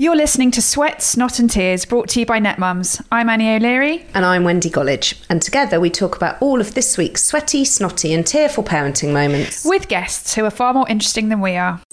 You're listening to Sweat, Snot and Tears, brought to you by NetMums. I'm Annie O'Leary. And I'm Wendy Gollidge. And together we talk about all of this week's sweaty, snotty and tearful parenting moments. With guests who are far more interesting than we are.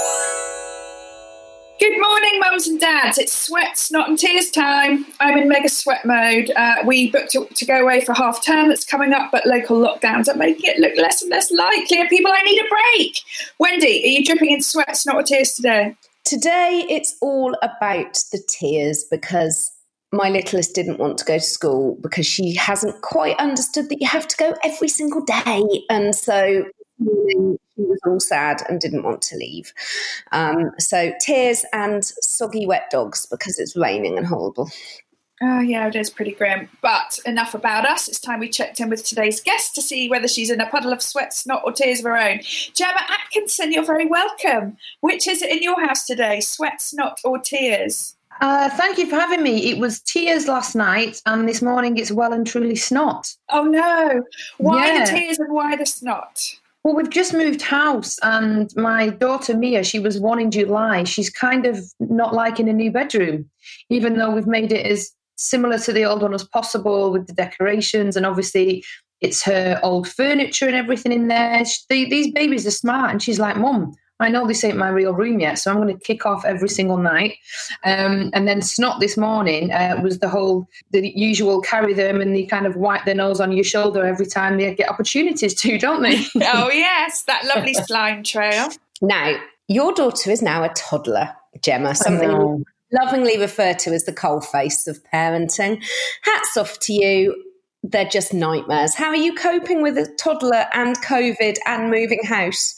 Good morning, mums and dads. It's Sweat, Snot and Tears time. I'm in mega sweat mode. We booked to go away for half term that's coming up, but local lockdowns are making it look less and less likely. And people, I need a break. Wendy, are you dripping in sweat, snot or tears today? Today it's all about the tears because my littlest didn't want to go to school because she hasn't quite understood that you have to go every single day. And so she was all sad and didn't want to leave. So tears and soggy wet dogs because it's raining and horrible. Oh, yeah, it is pretty grim. But enough about us. It's time we checked in with today's guest to see whether she's in a puddle of sweat, snot or tears of her own. Gemma Atkinson, you're very welcome. Which is it in your house today, sweat, snot or tears? Thank you for having me. It was tears last night and this morning it's well and truly snot. Oh, no. Why the tears and why the snot? Well, we've just moved house and my daughter Mia, she was 1 in July. She's kind of not liking a new bedroom, even though we've made it as similar to the old one as possible with the decorations, and obviously it's her old furniture and everything in there. These babies are smart, and she's like, Mum, I know this ain't my real room yet, so I'm going to kick off every single night. And then snot this morning was the usual carry them and they kind of wipe their nose on your shoulder every time they get opportunities to, don't they? Oh, yes, that lovely slime trail. Now, your daughter is now a toddler, Gemma, something you lovingly refer to as the coalface of parenting. Hats off to you. They're just nightmares. How are you coping with a toddler and COVID and moving house?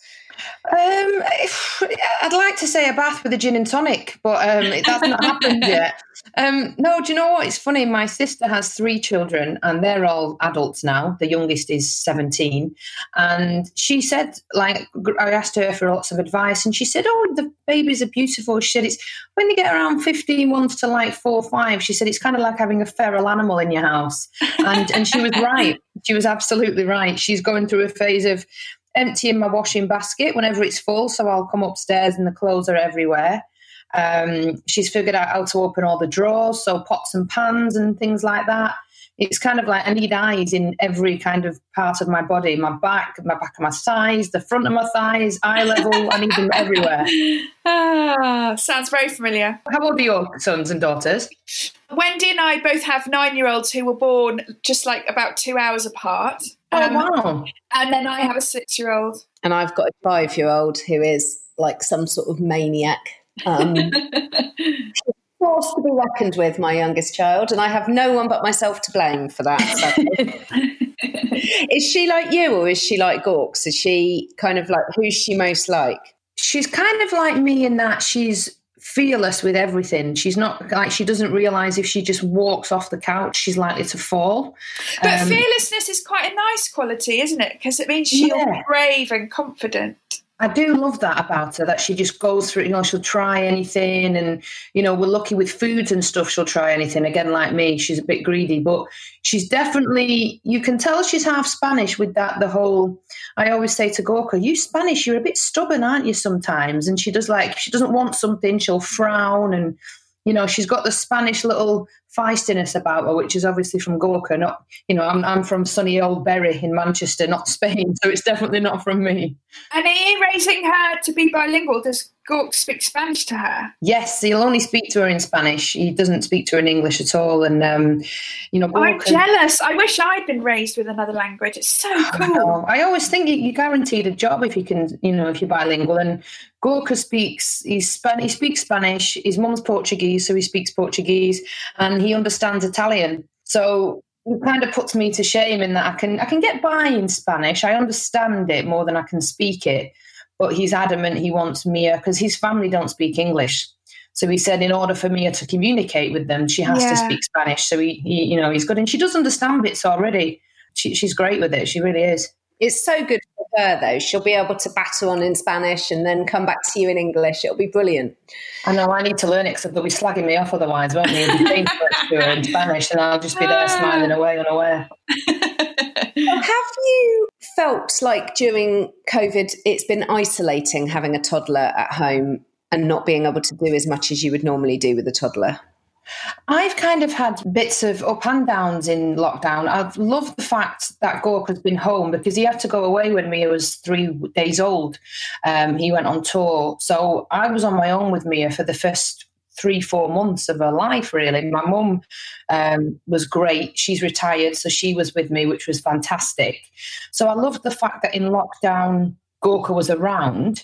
I'd like to say a bath with a gin and tonic, but that's not happened yet. No, do you know what? It's funny. My sister has 3 children and they're all adults now. The youngest is 17. And she said, I asked her for lots of advice and she said, oh, the babies are beautiful. She said, it's when they get around 15 months to 4 or 5, she said, it's kind of like having a feral animal in your house. And she was right. She was absolutely right. She's going through a phase of emptying my washing basket whenever it's full, so I'll come upstairs and the clothes are everywhere. She's figured out how to open all the drawers, so pots and pans and things like that. It's kind of like I need eyes in every kind of part of my body, my back of my thighs, the front of my thighs, eye level. I need them everywhere. Sounds very familiar. How old are your sons and daughters? Wendy and I both have 9-year-olds who were born just about 2 hours apart. Oh, wow. And then I have a 6-year-old. And I've got a 5-year-old who is like some sort of maniac. Forced to be reckoned with, my youngest child, and I have no one but myself to blame for that. Is she like you or is she like Gawks? Is she kind of like, who's she most like? She's kind of like me in that she's fearless with everything. She's not like, she doesn't realise if she just walks off the couch, she's likely to fall. But fearlessness is quite a nice quality, isn't it? Because it means she'll be brave and confident. I do love that about her, that she just goes through, she'll try anything. And, we're lucky with foods and stuff, she'll try anything. Again, like me, she's a bit greedy, but she's definitely, you can tell she's half Spanish with that, I always say to Gorka, you Spanish, you're a bit stubborn, aren't you, sometimes? And she does if she doesn't want something, she'll frown and, she's got the Spanish little feistiness about her, which is obviously from Gorka. Not, I'm from sunny old Bury in Manchester, not Spain, so it's definitely not from me. And are you raising her to be bilingual? Does Gorka speak Spanish to her? Yes, he'll only speak to her in Spanish. He doesn't speak to her in English at all. And, Gorka, I'm jealous. I wish I'd been raised with another language. It's so cool. I always think you're guaranteed a job if you can, if you're bilingual. And Gorka speaks Spanish. His mum's Portuguese, so he speaks Portuguese, and he understands Italian. So it kind of puts me to shame in that I can get by in Spanish. I understand it more than I can speak it. But he's adamant he wants Mia, because his family don't speak English. So he said in order for Mia to communicate with them, she has to speak Spanish. So he's good. And she does understand bits already. She's great with it. She really is. It's so good for her, though. She'll be able to batter on in Spanish and then come back to you in English. It'll be brilliant. I know, I need to learn it because they'll be slagging me off otherwise, won't they? It'll be painful to her in Spanish and I'll just be there smiling away unaware. Have you felt like during COVID it's been isolating having a toddler at home? and not being able to do as much as you would normally do with a toddler? I've kind of had bits of up and downs in lockdown. I've loved the fact that Gorka's been home because he had to go away when Mia was 3 days old. He went on tour. So I was on my own with Mia for the first 3-4 months of her life, really. My mum was great. She's retired, so she was with me, which was fantastic. So I loved the fact that in lockdown, Gorka was around.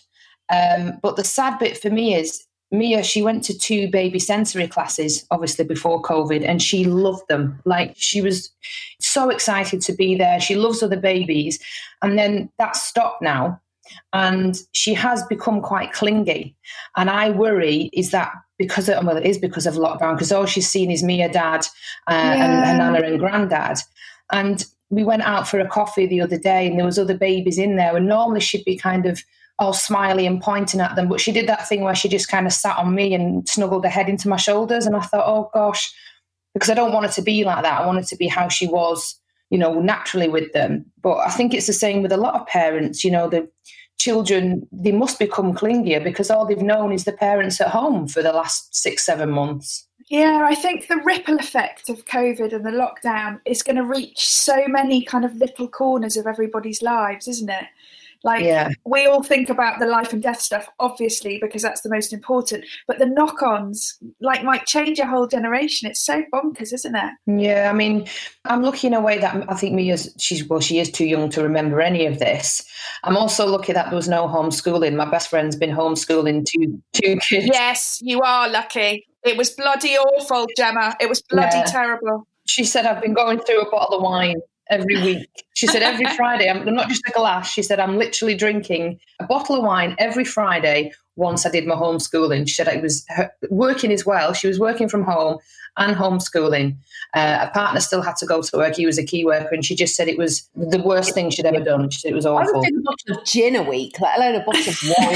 But the sad bit for me is Mia, she went to 2 baby sensory classes, obviously before COVID, and she loved them. Like, she was so excited to be there. She loves other babies. And then that stopped now. And she has become quite clingy. And I worry is that because of, well, it is because of lockdown, because all she's seen is Mia, dad, and her nana and granddad. And we went out for a coffee the other day and there was other babies in there. And normally she'd be kind of all smiley and pointing at them. But she did that thing where she just kind of sat on me and snuggled her head into my shoulders. And I thought, oh, gosh, because I don't want her to be like that. I want her to be how she was, you know, naturally with them. But I think it's the same with a lot of parents. You know, the children, they must become clingier because all they've known is the parents at home for the last 6-7 months. Yeah, I think the ripple effect of COVID and the lockdown is going to reach so many kind of little corners of everybody's lives, isn't it? Like, we all think about the life and death stuff, obviously, because that's the most important. But the knock-ons, like, might change a whole generation. It's so bonkers, isn't it? Yeah, I mean, I'm lucky in a way that I think Mia's, she is too young to remember any of this. I'm also lucky that there was no homeschooling. My best friend's been homeschooling two kids. Yes, you are lucky. It was bloody awful, Gemma. It was bloody terrible. She said, I've been going through a bottle of wine every week. She said every Friday, I'm not just a glass. She said, I'm literally drinking a bottle of wine every Friday once I did my homeschooling. She said it was working as well. She was working from home and homeschooling. A partner still had to go to work. He was a key worker. And she just said it was the worst thing she'd ever done. She said it was awful. I would do a bottle of gin a week, let alone a bottle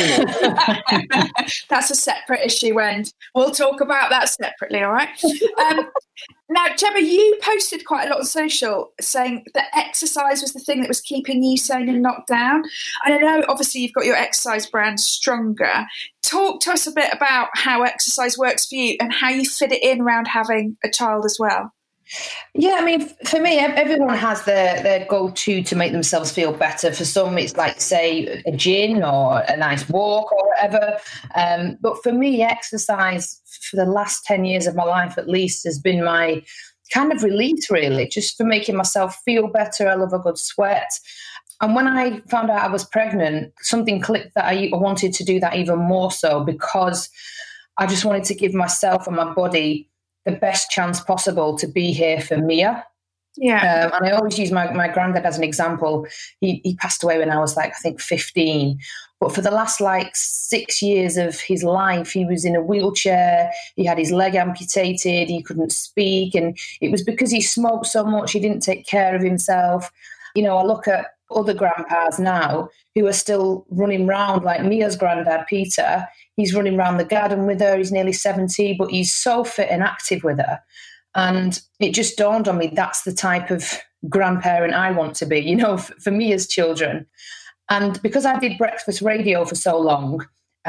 of wine. That's a separate issue, and we'll talk about that separately, all right? Now, Gemma, you posted quite a lot on social saying that exercise was the thing that was keeping you sane in lockdown. And I know, obviously, you've got your exercise brand Stronger. Talk to us a bit about how exercise works for you and how you fit it in around having a child as well. Yeah, I mean, for me, everyone has their go-to to make themselves feel better. For some, it's like, say, a gin or a nice walk or whatever. But for me, exercise for the last 10 years of my life, at least, has been my kind of release, really, just for making myself feel better. I love a good sweat. And when I found out I was pregnant, something clicked that I wanted to do that even more so, because I just wanted to give myself and my body the best chance possible to be here for Mia. Yeah. And I always use my granddad as an example. He passed away when I was like, I think 15. But for the last 6 years of his life, he was in a wheelchair. He had his leg amputated. He couldn't speak. And it was because he smoked so much. He didn't take care of himself. You know, I look at other grandpas now who are still running around, like Mia's granddad, Peter. He's running around the garden with her. He's nearly 70, but he's so fit and active with her. And it just dawned on me, that's the type of grandparent I want to be, you know, for Mia's children. And because I did breakfast radio for so long,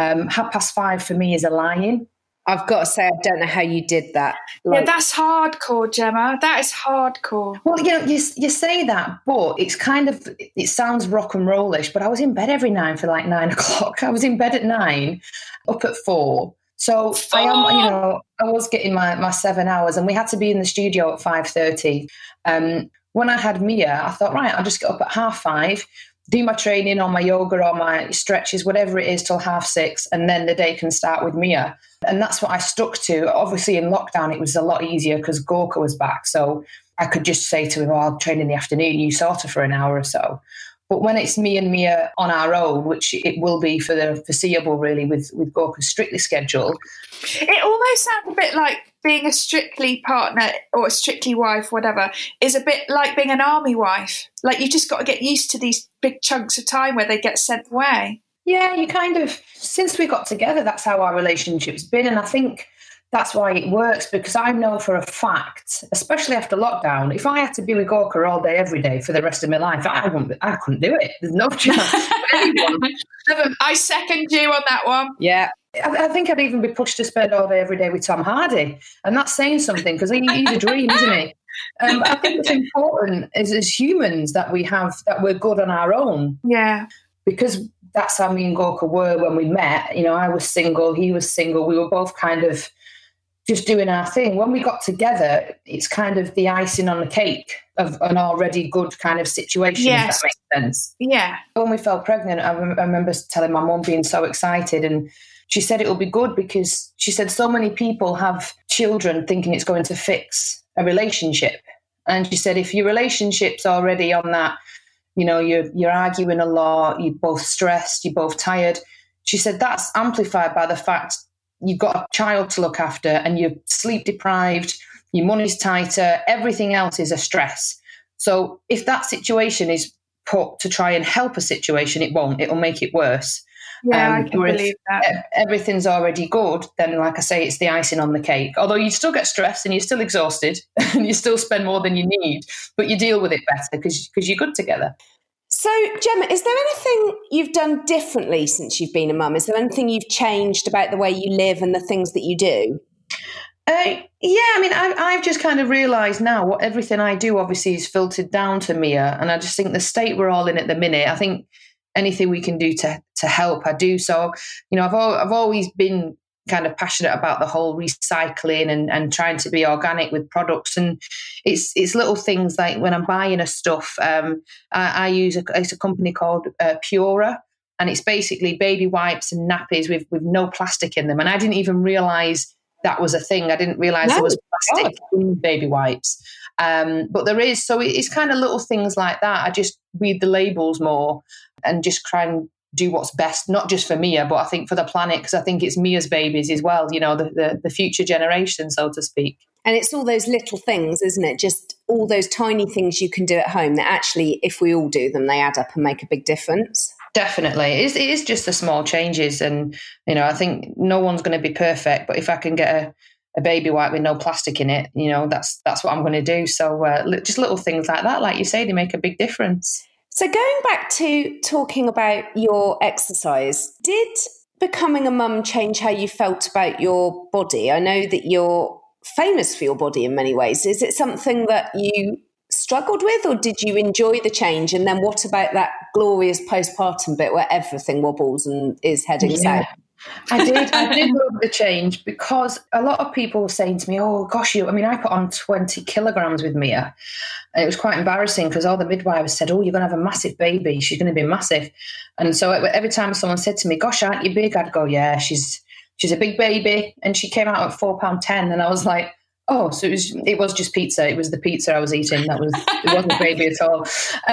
5:30 for me is a lie-in. I've got to say, I don't know how you did that. Yeah, that's hardcore, Gemma. That is hardcore. Well, you know, you say that, but it's kind of, it sounds rock and rollish, but I was in bed every night for 9 o'clock. I was in bed at 9, up at 4. So I am, you know, I was getting my 7 hours, and we had to be in the studio at 5:30. When I had Mia, I thought, right, I'll just get up at 5:30, do my training or my yoga or my stretches, whatever it is, till 6:30, and then the day can start with Mia. And that's what I stuck to. Obviously, in lockdown, it was a lot easier because Gorka was back. So I could just say to him, oh, I'll train in the afternoon, you sort of for an hour or so. But when it's me and Mia on our own, which it will be for the foreseeable, really, with Gorka's Strictly schedule. It almost sounds a bit like being a Strictly partner or a Strictly wife, whatever, is a bit like being an army wife. Like, you've just got to get used to these big chunks of time where they get sent away. Yeah, you kind of, since we got together, that's how our relationship's been. And I think that's why it works, because I know for a fact, especially after lockdown, if I had to be with Gorka all day, every day for the rest of my life, I couldn't do it. There's no chance for anyone. I second you on that one. Yeah. I think I'd even be pushed to spend all day every day with Tom Hardy, and that's saying something because he's a dream, isn't he? But I think it's important as humans that we're good on our own. Yeah, because that's how me and Gorka were when we met. You know, I was single, he was single. We were both kind of just doing our thing. When we got together, it's kind of the icing on the cake of an already good kind of situation, yes. If that makes sense. Yeah. When we fell pregnant, I remember telling my mum being so excited, and she said it'll be good because she said so many people have children thinking it's going to fix a relationship. And she said if your relationship's already on that, you know, you're arguing a lot, you're both stressed, you're both tired. She said that's amplified by the fact you've got a child to look after and you're sleep deprived, your money's tighter, everything else is a stress. So if that situation is put to try and help a situation, it won't. It'll make it worse. Yeah, I can believe that. Everything's already good, then, like I say, it's the icing on the cake. Although you still get stressed and you're still exhausted and you still spend more than you need, but you deal with it better because you're good together. So, Gemma, is there anything you've done differently since you've been a mum? Is there anything you've changed about the way you live and the things that you do? Yeah, I mean, I've just kind of realised now what everything I do obviously is filtered down to Mia, and I just think the state we're all in at the minute, I think anything we can do to help, I do. So, you know, I've always been kind of passionate about the whole recycling and trying to be organic with products, and it's little things like when I'm buying a stuff, I use it's a company called Pura, and it's basically baby wipes and nappies with no plastic in them, and I didn't even realise that was a thing. I didn't realise there was plastic in baby wipes, but there is. So it's kind of little things like that. I just read the labels more and just try and do what's best, not just for Mia, but I think for the planet, because I think it's Mia's babies as well, you know, the future generation, so to speak. And it's all those little things, isn't it? Just all those tiny things you can do at home that actually, if we all do them, they add up and make a big difference. Definitely. It is just the small changes. And, you know, I think no one's going to be perfect, but if I can get a baby wipe with no plastic in it, you know, that's what I'm going to do. So just little things like that, like you say, they make a big difference. So going back to talking about your exercise, did becoming a mum change how you felt about your body? I know that you're famous for your body in many ways. Is it something that you struggled with, or did you enjoy the change? And then what about that glorious postpartum bit where everything wobbles and is heading south? I did love the change because a lot of people were saying to me, oh gosh, I put on 20 kilograms with Mia, and it was quite embarrassing because all the midwives said, oh, you're going to have a massive baby, she's going to be massive. And so every time someone said to me, gosh, aren't you big? I'd go, yeah, she's a big baby. And she came out at £4.10, and I was like, oh, so it was just pizza. It was the pizza I was eating. It wasn't baby at all.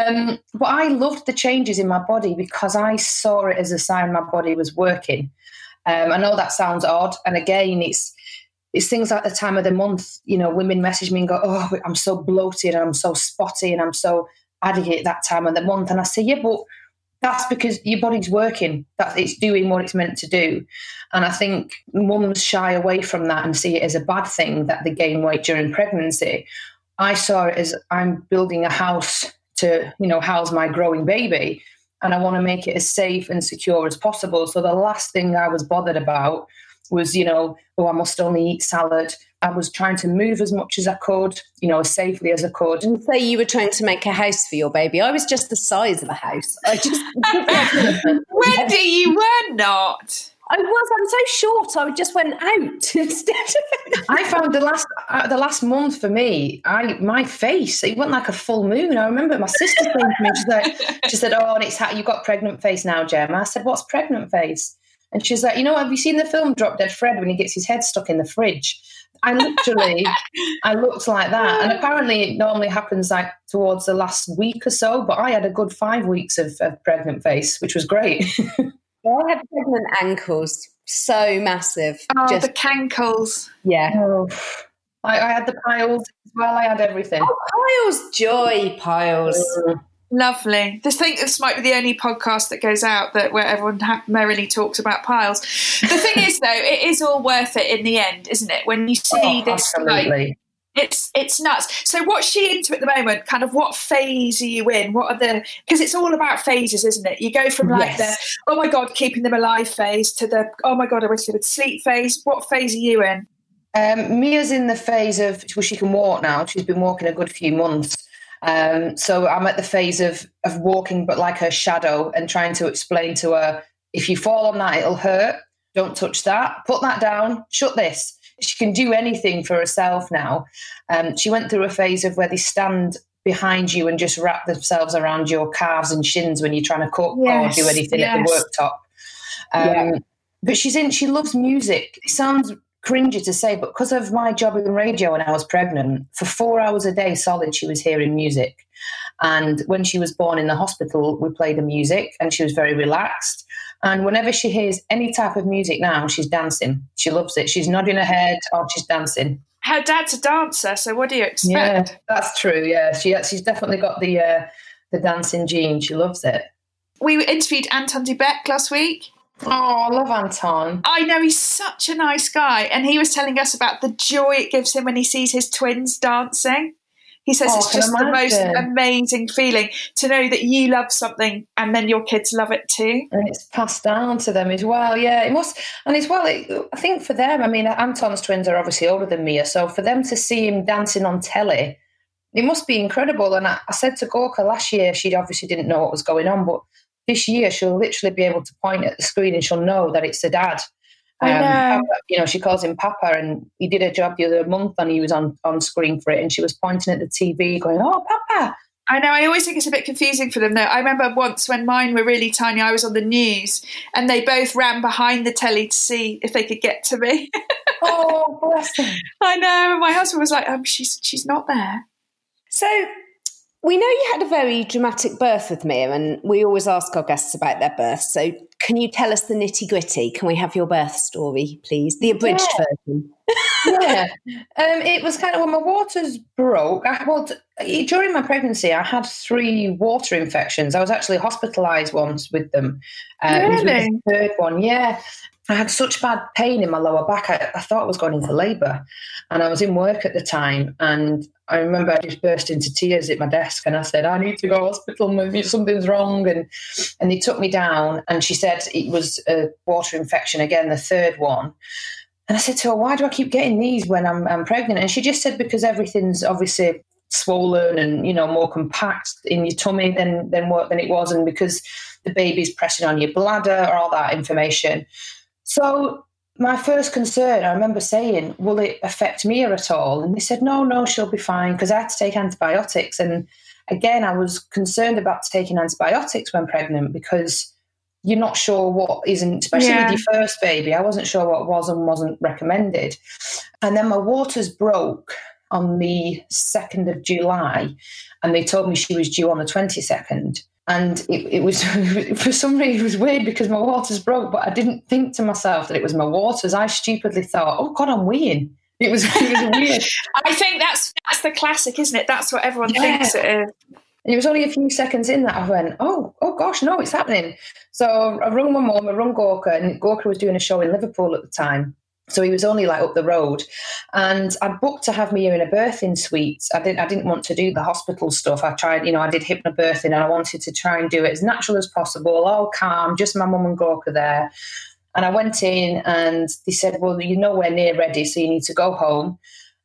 But I loved the changes in my body because I saw it as a sign my body was working. I know that sounds odd. And again, it's things like the time of the month, you know, women message me and go, oh, I'm so bloated, and I'm so spotty, and I'm so aggy at that time of the month. And I say, yeah, but that's because your body's working, that it's doing what it's meant to do. And I think mums shy away from that and see it as a bad thing that they gain weight during pregnancy. I saw it as I'm building a house to, you know, house my growing baby, and I want to make it as safe and secure as possible. So the last thing I was bothered about was, you know, oh, I must only eat salad. I was trying to move as much as I could, you know, as safely as I could. And say you were trying to make a house for your baby. I was just the size of a house. Wendy, you were not. I was. I'm so short. I just went out instead of. I found the last month for me, my face, it went like a full moon. I remember my sister saying to me, she said, oh, and you've got pregnant face now, Gem. I said, what's pregnant face? And she's like, you know, have you seen the film Drop Dead Fred when he gets his head stuck in the fridge? I looked like that. And apparently it normally happens like towards the last week or so, but I had a good 5 weeks of pregnant face, which was great. I had pregnant ankles, so massive. Oh, the cankles. Yeah. Oh, I had the piles as well. I had everything. Oh, piles, joy, piles. Lovely. This might be the only podcast that goes out where everyone merrily talks about piles. The thing is, though, it is all worth it in the end, isn't it? When you see this, absolutely. It's nuts. So what's she into at the moment? Kind of what phase are you in? What are because it's all about phases, isn't it? You go from like the, oh my God, keeping them alive phase to the, oh my God, I wish they would sleep phase. What phase are you in? Mia's in the phase of, well, she can walk now. She's been walking a good few months. So I'm at the phase of walking, but like her shadow, and trying to explain to her, if you fall on that, it'll hurt. Don't touch that. Put that down. Shut this. She can do anything for herself now. She went through a phase of where they stand behind you and just wrap themselves around your calves and shins when you're trying to cook or do anything at the worktop. But she loves music. It sounds cringy to say, but because of my job in radio when I was pregnant, for 4 hours a day solid, she was hearing music. And when she was born in the hospital, we played the music and she was very relaxed. And whenever she hears any type of music now, she's dancing. She loves it. She's nodding her head or she's dancing. Her dad's a dancer, so what do you expect? Yeah, that's true, yeah. She's definitely got the dancing gene. She loves it. We interviewed Anton du Beke last week. Oh, I love Anton. I know, he's such a nice guy. And he was telling us about the joy it gives him when he sees his twins dancing. He says it's just the most amazing feeling to know that you love something and then your kids love it too. And it's passed down to them as well. Yeah, it must. And as well, I think for them, I mean, Anton's twins are obviously older than Mia. So for them to see him dancing on telly, it must be incredible. And I said to Gorka last year, she obviously didn't know what was going on, but this year she'll literally be able to point at the screen and she'll know that it's the dad. Papa, she calls him Papa, and he did a job the other month and he was on screen for it, and she was pointing at the TV going, oh, Papa. I know, I always think it's a bit confusing for them though. I remember once when mine were really tiny, I was on the news and they both ran behind the telly to see if they could get to me. Oh, bless them. I know, and my husband was like, she's not there. So we know you had a very dramatic birth with Mia, and we always ask our guests about their birth. So can you tell us the nitty-gritty? Can we have your birth story, please? The abridged version. Yeah. It was kind of when my waters broke. During my pregnancy, I had 3 water infections. I was actually hospitalised once with them. Really? It was the third one, yeah. I had such bad pain in my lower back. I thought I was going into labour. And I was in work at the time. And I remember I just burst into tears at my desk and I said, I need to go to hospital, maybe something's wrong. And they took me down and she said it was a water infection, again, the third one. And I said to her, why do I keep getting these when I'm pregnant? And she just said, because everything's obviously swollen and, more compact in your tummy than it was. And because the baby's pressing on your bladder or all that information. So my first concern, I remember saying, will it affect Mia at all? And they said, no, she'll be fine, because I had to take antibiotics. And again, I was concerned about taking antibiotics when pregnant because you're not sure what isn't, especially with your first baby. I wasn't sure what was and wasn't recommended. And then my waters broke on the 2nd of July, and they told me she was due on the 22nd. And it was, for some reason, it was weird because my waters broke, but I didn't think to myself that it was my waters. I stupidly thought, oh, God, I'm weeing. It was weird. I think that's the classic, isn't it? That's what everyone thinks it is. And it was only a few seconds in that I went, oh gosh, no, it's happening. So I rung my mum, I rung Gorka, and Gorka was doing a show in Liverpool at the time. So he was only like up the road. And I booked to have Mia in a birthing suite. I didn't want to do the hospital stuff. I tried, I did hypnobirthing and I wanted to try and do it as natural as possible, all calm, just my mum and Gorka there. And I went in and they said, well, you're nowhere near ready, so you need to go home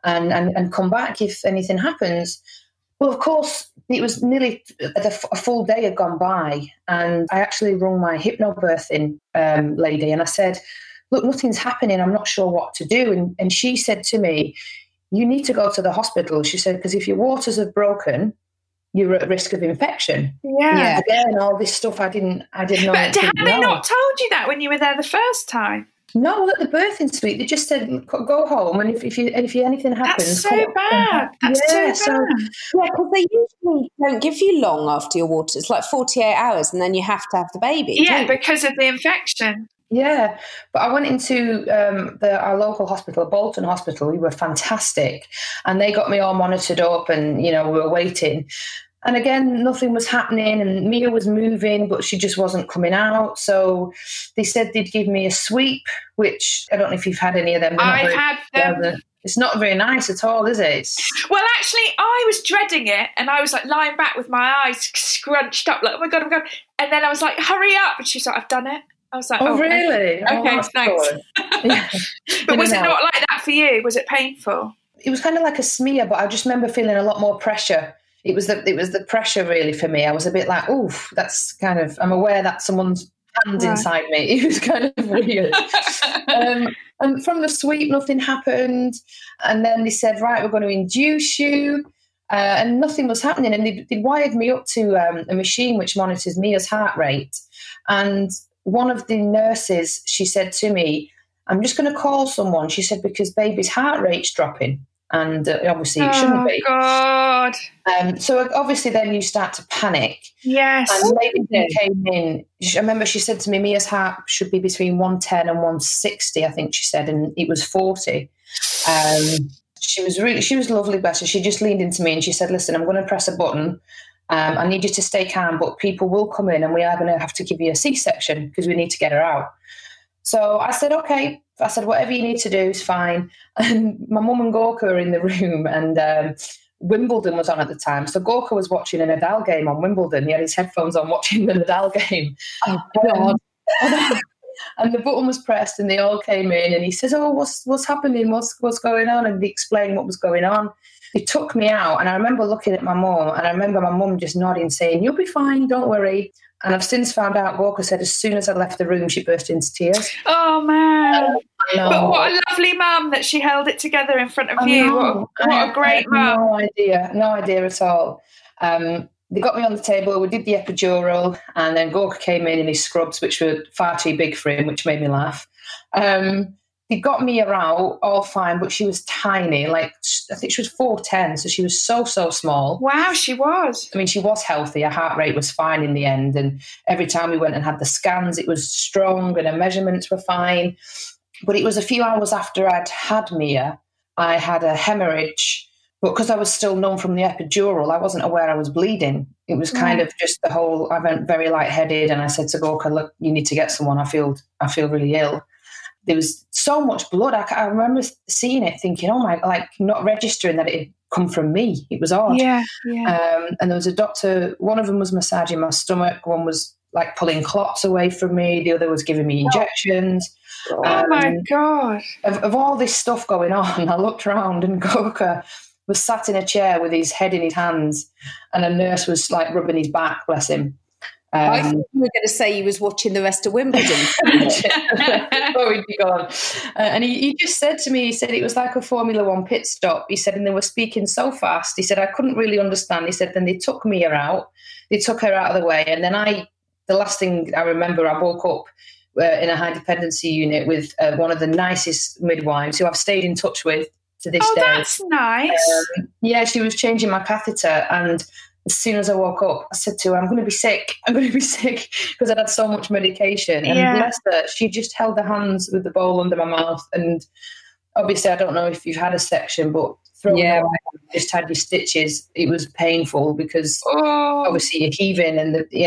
and come back if anything happens. Well, of course, it was nearly a full day had gone by. And I actually rung my hypnobirthing lady and I said, look, nothing's happening. I'm not sure what to do. And she said to me, you need to go to the hospital. She said, because if your waters have broken, you're at risk of infection. Yeah. Again, all this stuff I didn't know. But had they not told you that when you were there the first time? No, at the birthing suite, they just said, go home. And if anything happens. That's so bad. That's so bad. Yeah, because they usually don't give you long after your waters, like 48 hours, and then you have to have the baby. Yeah, because of the infection. Yeah, but I went into our local hospital, Bolton Hospital, who were fantastic. And they got me all monitored up and, we were waiting. And again, nothing was happening and Mia was moving, but she just wasn't coming out. So they said they'd give me a sweep, which I don't know if you've had any of them. I've had them. It's not very nice at all, is it? Well, actually, I was dreading it, and I was like lying back with my eyes scrunched up, like, oh my God. And then I was like, hurry up. And she's like, I've done it. I was like, oh really? Okay, thanks. Yeah. But was it not like that for you? Was it painful? It was kind of like a smear, but I just remember feeling a lot more pressure. It was the pressure really for me. I was a bit like, oof, that's kind of, I'm aware that someone's hand inside me. It was kind of weird. And from the sweep, nothing happened. And then they said, right, we're going to induce you. And nothing was happening. And they'd wired me up to a machine which monitors Mia's heart rate. And one of the nurses, she said to me, I'm just going to call someone. She said, because baby's heart rate's dropping. And obviously it shouldn't be. Oh, God. So obviously then you start to panic. Yes. And lady came in. I remember she said to me, Mia's heart should be between 110 and 160, I think she said, and it was 40. She was lovely, bless her. She just leaned into me and she said, listen, I'm going to press a button. I need you to stay calm, but people will come in and we are going to have to give you a C-section because we need to get her out. So I said, okay. I said, whatever you need to do is fine. And my mum and Gorka were in the room, and Wimbledon was on at the time. So Gorka was watching a Nadal game on Wimbledon. He had his headphones on watching the Nadal game. Oh, God. And the button was pressed and they all came in and he says, oh, what's happening? What's going on? And he explained what was going on. He took me out and I remember looking at my mum and I remember my mum just nodding, saying, you'll be fine, don't worry. And I've since found out, Gorka said as soon as I left the room, she burst into tears. Oh, man. But what a lovely mum that she held it together in front of you. What a great mum. No idea at all. They got me on the table, we did the epidural, and then Gorka came in his scrubs, which were far too big for him, which made me laugh. They got Mia out, all fine, but she was tiny. Like, I think she was 4'10", so she was so small. Wow, she was. I mean, she was healthy. Her heart rate was fine in the end. And every time we went and had the scans, it was strong and her measurements were fine. But it was a few hours after I'd had Mia, I had a hemorrhage. But because I was still numb from the epidural, I wasn't aware I was bleeding. It was kind of just the whole, I went very lightheaded. And I said to Gorka, look, you need to get someone. I feel really ill. There was so much blood. I remember seeing it thinking, oh my, like not registering that it had come from me. It was odd. Yeah. And there was a doctor, one of them was massaging my stomach. One was like pulling clots away from me. The other was giving me injections. Oh my God. Of all this stuff going on, I looked around and Gorka was sat in a chair with his head in his hands and a nurse was like rubbing his back, bless him. I thought you were going to say he was watching the rest of Wimbledon. Oh, he'd be gone. And he just said to me, he said it was like a Formula One pit stop. He said, and they were speaking so fast. He said, I couldn't really understand. He said, then they took Mia out. They took her out of the way. And then the last thing I remember, I woke up in a high dependency unit with one of the nicest midwives who I've stayed in touch with to this day. Oh, that's nice. Yeah, she was changing my catheter. And as soon as I woke up, I said to her, I'm going to be sick because I'd had so much medication. And bless her, she just held her hands with the bowl under my mouth. And obviously, I don't know if you've had a section, but just had your stitches. It was painful because obviously you're heaving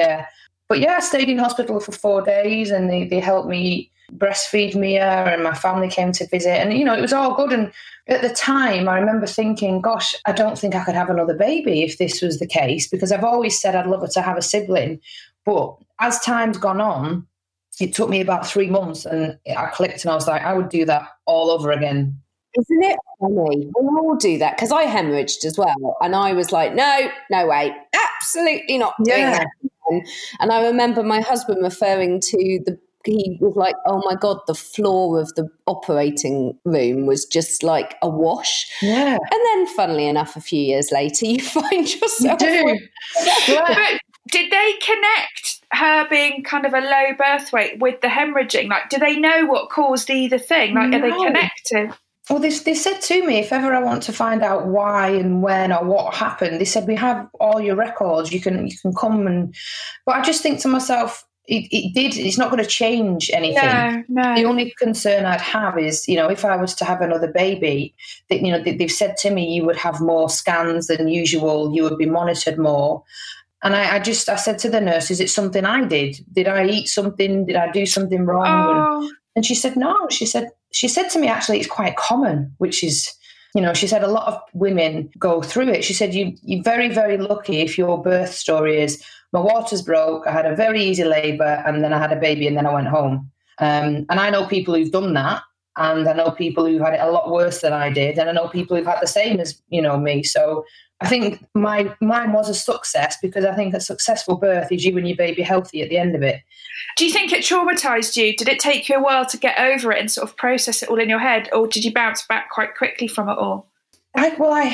But I stayed in hospital for 4 days and they helped me breastfeed Mia and my family came to visit. And, it was all good. And at the time, I remember thinking, gosh, I don't think I could have another baby if this was the case, because I've always said I'd love her to have a sibling. But as time's gone on, it took me about 3 months and I clicked and I was like, I would do that all over again. Isn't it funny? We all do that because I hemorrhaged as well. And I was like, no way, absolutely not doing that. And I remember my husband referring to he was like, oh my God, the floor of the operating room was just like a wash. Yeah. And then funnily enough, a few years later, you find yourself. You do. But did they connect her being kind of a low birth weight with the hemorrhaging? Like, do they know what caused either thing? Like, are they connected? Well, they said to me, if ever I want to find out why and when or what happened, they said, we have all your records. You can come but I just think to myself, it's not going to change anything. No. The only concern I'd have is, if I was to have another baby, they've said to me, you would have more scans than usual. You would be monitored more. And I said to the nurse, is it something I did? Did I eat something? Did I do something wrong? Oh. And she said, no. She said to me, actually, it's quite common, which is she said a lot of women go through it. She said, you're very, very lucky if your birth story is, my waters broke, I had a very easy labour, and then I had a baby, and then I went home. And I know people who've done that, and I know people who've had it a lot worse than I did, and I know people who've had the same as, me. So I think mine was a success, because I think a successful birth is you and your baby healthy at the end of it. Do you think it traumatised you? Did it take you a while to get over it and sort of process it all in your head, or did you bounce back quite quickly from it all? I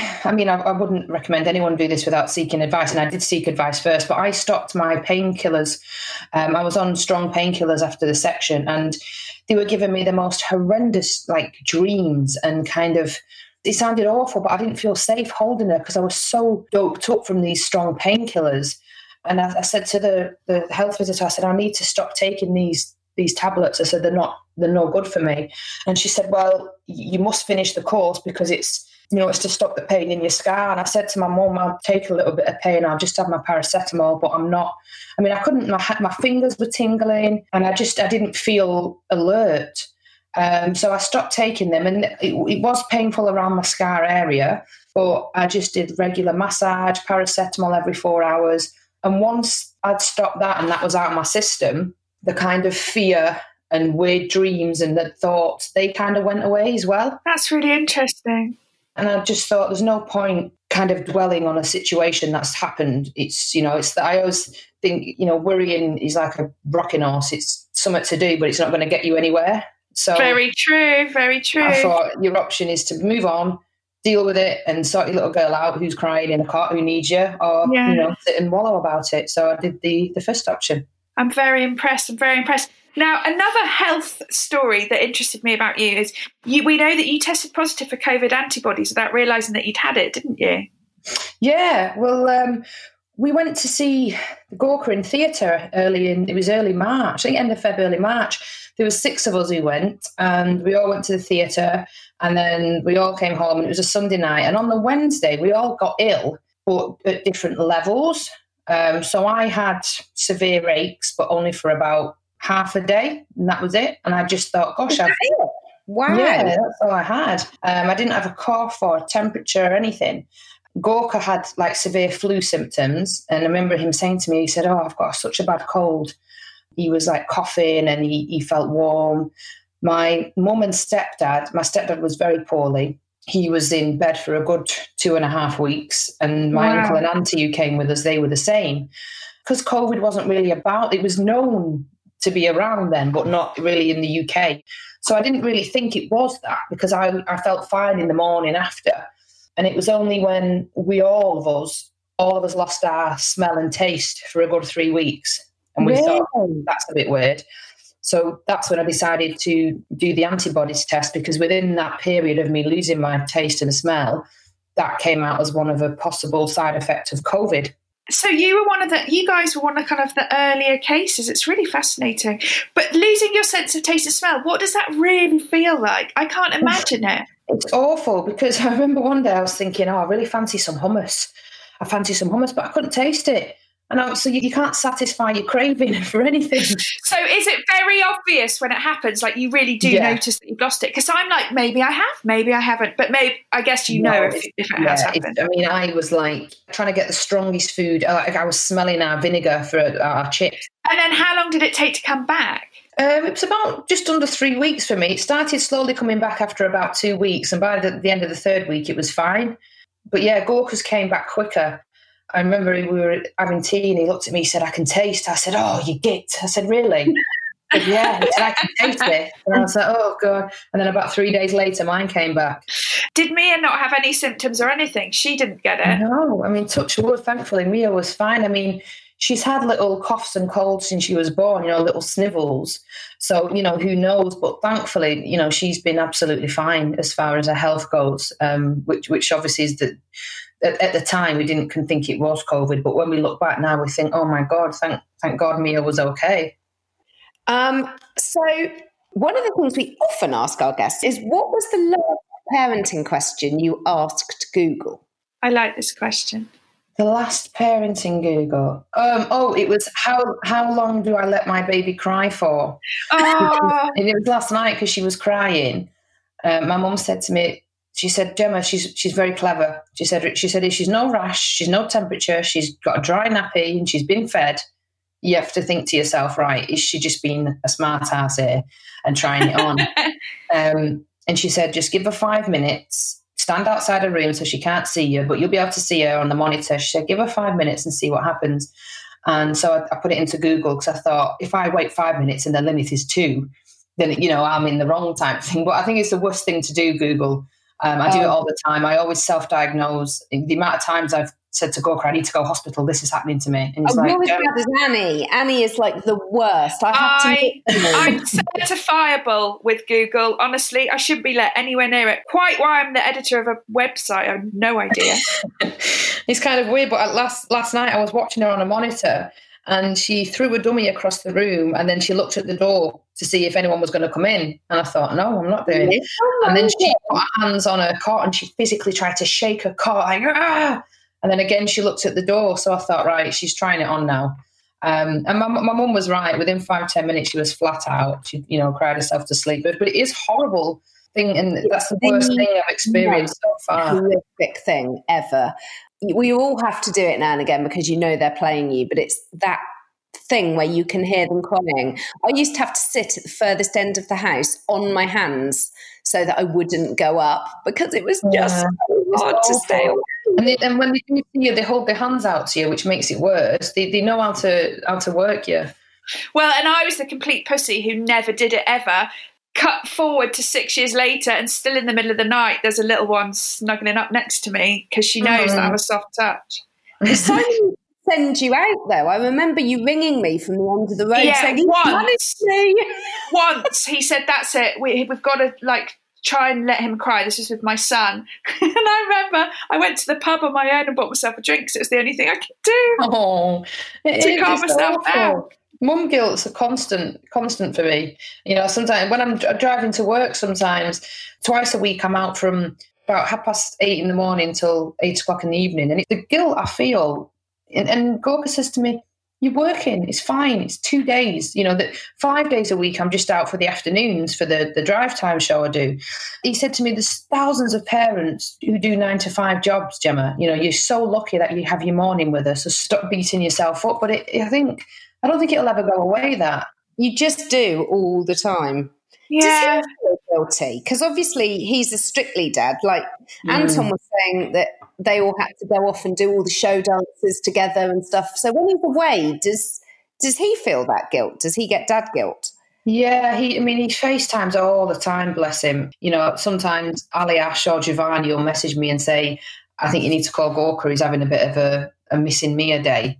wouldn't recommend anyone do this without seeking advice, and I did seek advice first, but I stopped my painkillers. I was on strong painkillers after the section, and they were giving me the most horrendous, dreams, and kind of, it sounded awful, but I didn't feel safe holding her because I was so doped up from these strong painkillers. And I said to the health visitor, I said, I need to stop taking these tablets. I said, they're no good for me. And she said, well, you must finish the course because it's to stop the pain in your scar. And I said to my mum, I'll take a little bit of pain. I'll just have my paracetamol, but I'm not. I couldn't, my fingers were tingling, and I didn't feel alert. So I stopped taking them, and it was painful around my scar area, but I just did regular massage, paracetamol every 4 hours. And once I'd stopped that and that was out of my system, the kind of fear and weird dreams and the thoughts, they kind of went away as well. That's really interesting. And I just thought there's no point kind of dwelling on a situation that's happened. It's, I always think, worrying is like a rocking horse. It's something to do, but it's not going to get you anywhere. So very true, very true. I thought your option is to move on, deal with it, and sort your little girl out who's crying in a cot who needs you, or sit and wallow about it. So I did the first option. I'm very impressed. Now, another health story that interested me about you is we know that you tested positive for COVID antibodies without realising that you'd had it, didn't you? Yeah, well, we went to see Gorka in theatre it was early March, I think end of February, early March. There was 6 of us who went, and we all went to the theatre, and then we all came home, and it was a Sunday night. And on the Wednesday, we all got ill, but at different levels. So I had severe aches, but only for about half a day, and that was it. And I just thought, gosh, wow. Yeah, that's all I had. I didn't have a cough or a temperature or anything. Gorka had severe flu symptoms, and I remember him saying to me, he said, I've got such a bad cold. He was coughing, and he felt warm. My mum and stepdad, my stepdad was very poorly. He was in bed for a good 2.5 weeks, and my uncle and auntie who came with us, they were the same. Because COVID wasn't really it was known to be around then, but not really in the UK. So I didn't really think it was that, because I felt fine in the morning after. And it was only when all of us lost our smell and taste for a good 3 weeks. And we thought, that's a bit weird. So that's when I decided to do the antibodies test, because within that period of me losing my taste and smell, that came out as one of a possible side effect of COVID. So you guys were one of kind of the earlier cases. It's really fascinating. But losing your sense of taste and smell, what does that really feel like? I can't imagine it. It's awful, because I remember one day I was thinking, I really fancy some hummus. But I couldn't taste it. And so you can't satisfy your craving for anything. So is it very obvious when it happens? You really do notice that you've lost it? Because I'm maybe I have, maybe I haven't. But I guess if it has happened. I was trying to get the strongest food. I was smelling our vinegar for our chips. And then how long did it take to come back? It was about just under 3 weeks for me. It started slowly coming back after about 2 weeks. And by the end of the 3rd week, it was fine. But yeah, Gorka's came back quicker. I remember we were having tea and he looked at me, he said, I can taste. I said, oh, you git. I said, really? He said, yeah. He said, I can taste it. And I was like, oh, God. And then about 3 days later, mine came back. Did Mia not have any symptoms or anything? She didn't get it? No. Touch wood, thankfully, Mia was fine. She's had little coughs and colds since she was born, little snivels. So, who knows? But thankfully, she's been absolutely fine as far as her health goes, which obviously is at the time, we didn't think it was COVID, but when we look back now, we think, oh my God, thank God Mia was okay. So one of the things we often ask our guests is, what was the last parenting question you asked Google? I like this question. The last parenting Google. It was how long do I let my baby cry for? Oh. And it was last night because she was crying. My mum said to me, she said, Gemma, she's very clever. She said if she's no rash, she's no temperature, she's got a dry nappy and she's been fed, you have to think to yourself, right, is she just being a smart ass here and trying it on? And she said, just give her 5 minutes, stand outside her room so she can't see you, but you'll be able to see her on the monitor. She said, give her 5 minutes and see what happens. And so I put it into Google because I thought, if I wait 5 minutes and the limit is 2, then, I'm in the wrong type thing. But I think it's the worst thing to do, Google. I do it all the time. I always self-diagnose. The amount of times I've said to Gawker, I need to go to hospital, this is happening to me. And you're as bad as Annie. Annie is like the worst. I'm certifiable with Google. Honestly, I shouldn't be let anywhere near it. Quite why I'm the editor of a website, I have no idea. It's kind of weird, but last night I was watching her on a monitor and she threw a dummy across the room and then she looked at the door to see if anyone was going to come in. And I thought, no, I'm not doing it. And then she put her hands on her cot and she physically tried to shake her cot, like, ah! And then again, she looked at the door. So I thought, right, she's trying it on now. And my mum was right. Within 5-10 minutes, she was flat out. She, cried herself to sleep. But it is horrible thing. And that's the worst thing I've experienced so far. Horrific thing ever. We all have to do it now and again because they're playing you. But it's that thing where you can hear them crying. I used to have to sit at the furthest end of the house on my hands so that I wouldn't go up because it was just so hard to stay away. And when they do see you, they hold their hands out to you, which makes it worse. They know how to work you. Well, and I was the complete pussy who never did it ever. Cut forward to 6 years later, and still in the middle of the night, there's a little one snuggling up next to me because she knows that I'm a soft touch. Simon send you out though. I remember you ringing me from the end of the road saying, once he said, "That's it. We've got to try and let him cry." This was with my son. And I remember I went to the pub on my own and bought myself a drink because it was the only thing I could do to calm myself down. Mum guilt's a constant for me. Sometimes when I'm driving to work, sometimes twice a week, I'm out from about 8:30 in the morning till 8 o'clock in the evening. And it's the guilt I feel. And Gawker says to me, you're working, it's fine, it's 2 days. That 5 days a week I'm just out for the afternoons for the drive time show I do. He said to me, there's thousands of parents who do 9-to-5 jobs, Gemma. You're so lucky that you have your morning with us, so stop beating yourself up. But I don't think it'll ever go away, that. You just do all the time. Yeah. Does he feel guilty? Because obviously he's a Strictly dad. Anton was saying that they all had to go off and do all the show dances together and stuff. So when he's away, does he feel that guilt? Does he get dad guilt? Yeah, he FaceTimes all the time, bless him. Sometimes Ali Ash or Giovanni will message me and say, I think you need to call Gawker, he's having a bit of a missing Mia day.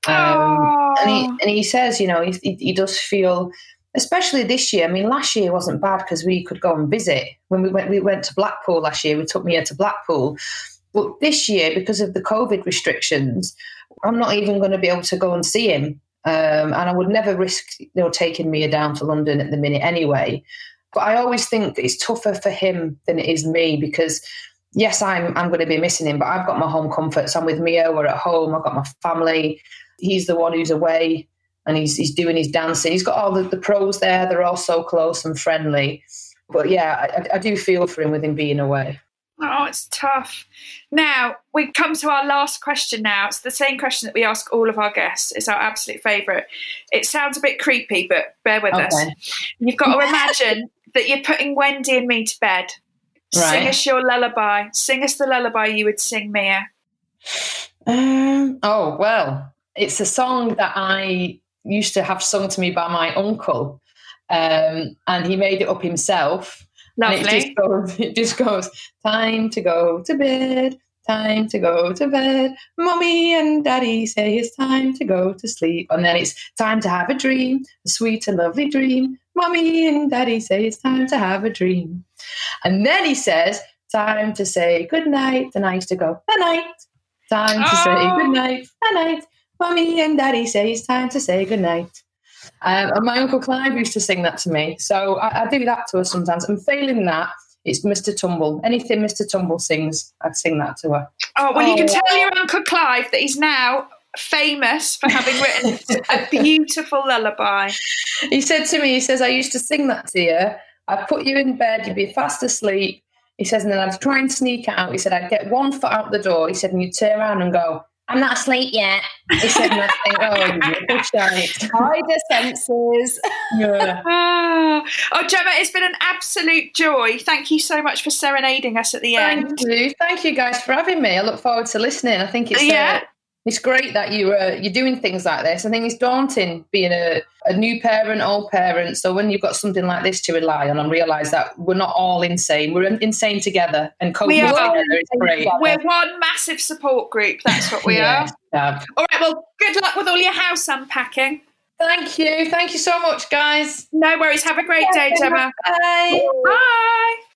And he says, he does feel, especially this year. Last year wasn't bad because we could go and visit. When we went to Blackpool last year, we took Mia to Blackpool. But this year, because of the COVID restrictions, I'm not even going to be able to go and see him. And I would never risk, taking Mia down to London at the minute anyway. But I always think it's tougher for him than it is me because, yes, I'm going to be missing him, but I've got my home comforts. I'm with Mia, we're at home, I've got my family. He's the one who's away and he's doing his dancing. He's got all the pros there. They're all so close and friendly. But yeah, I do feel for him with him being away. Oh, it's tough. Now, we come to our last question now. It's the same question that we ask all of our guests. It's our absolute favourite. It sounds a bit creepy, but bear with us. You've got to imagine that you're putting Wendy and me to bed. Right. Sing us your lullaby. Sing us the lullaby you would sing, Mia. It's a song that I used to have sung to me by my uncle, and he made it up himself. Lovely. And it just goes, time to go to bed, time to go to bed. Mummy and Daddy say it's time to go to sleep. And then it's time to have a dream, a sweet and lovely dream. Mummy and Daddy say it's time to have a dream. And then he says, time to say good night. And I used to go, the night. Time to say good night, the night. Mummy and Daddy say it's time to say good night. And my Uncle Clive used to sing that to me. So I do that to her sometimes. And failing that, it's Mr. Tumble. Anything Mr. Tumble sings, I'd sing that to her. You can tell your Uncle Clive that he's now famous for having written a beautiful lullaby. He said to me, I used to sing that to you. I'd put you in bed, you'd be fast asleep. He says, and then I'd try and sneak out. He said, I'd get 1 foot out the door. He said, and you'd turn around and go, I'm not asleep yet. He said, and I'd think, oh, you shite. Hide the senses. Yeah. Oh, Gemma, it's been an absolute joy. Thank you so much for serenading us at the end. Thank you guys for having me. I look forward to listening. I think it's great that you're doing things like this. I think it's daunting being a new parent, old parent. So when you've got something like this to rely on and realise that we're not all insane, we're insane together and coping together. It's great. We're one massive support group. That's what we are. Yeah. All right, well, good luck with all your house unpacking. Thank you. Thank you so much, guys. No worries. Have a great day, Gemma. Bye. Bye.